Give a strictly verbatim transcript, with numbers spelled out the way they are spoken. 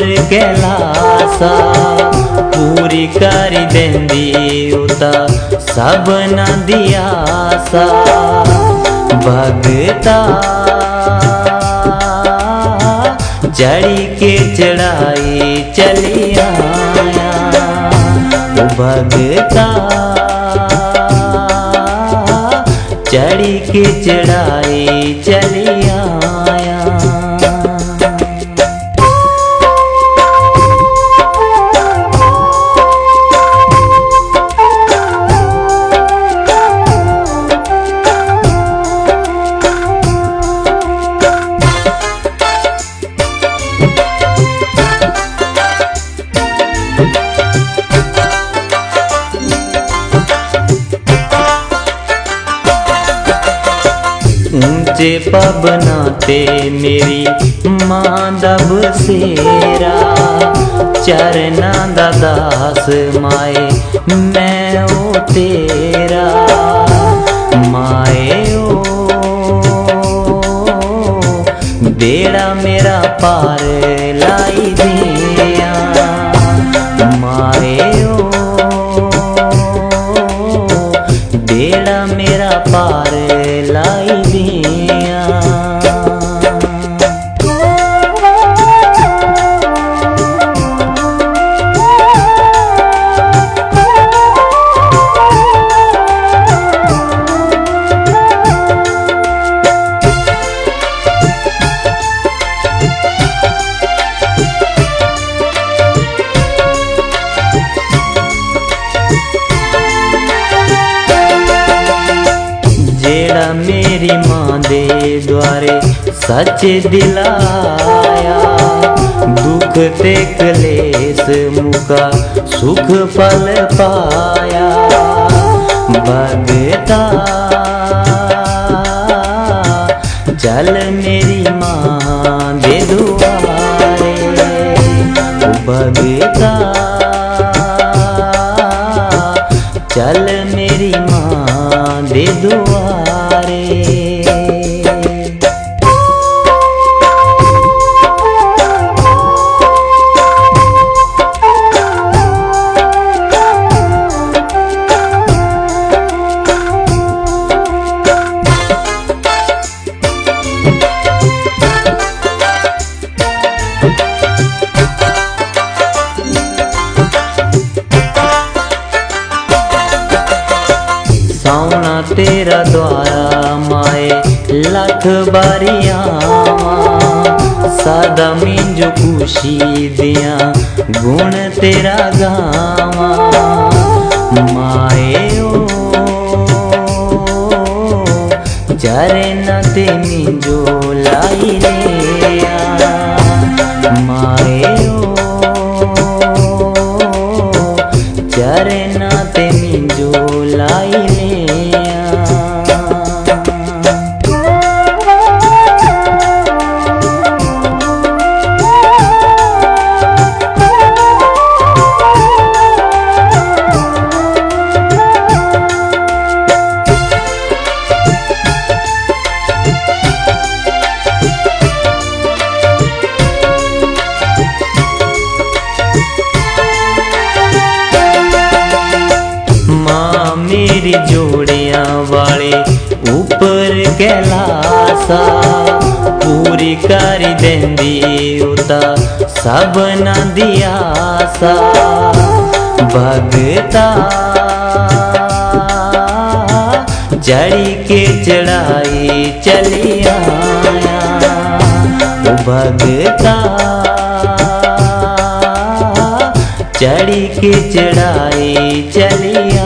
कैलासा पूरी कर देंदी उता सब न दियासा भगता चढ़ी के चढ़ाई चली आया भगता चढ़ी के चढ़ाई चली आया। ऊंचे पबनाते मेरी मां दब सेरा चरना दा दास माए मैं ओ तेरा माए ओ बेड़ा मेरा पार लाई दिया माए ओ बेड़ा मेरा पार लाई दिया। जेड़ा मेरी मां दे द्वारे सच दिलाया दुख ते कलेस मुका सुख फल पाया भगता चल मेरी मां दे दुआरे भगता चल मेरी मां दे दुआरे। सावना तेरा द्वारा माए लख बारिया सादा मिंजो खुशी दिया गुण तेरा गावा माए ओ चरना ते मिंजो लाई लिया माए ओ चरना ते मिंजो लाई मेरी जोड़ियां वाले ऊपर कैलासा पूरी कर देंदी उता सब न दियासा भगता चढ़ी के चढ़ाई चली आया भगता चढ़ी के चढ़ाई चली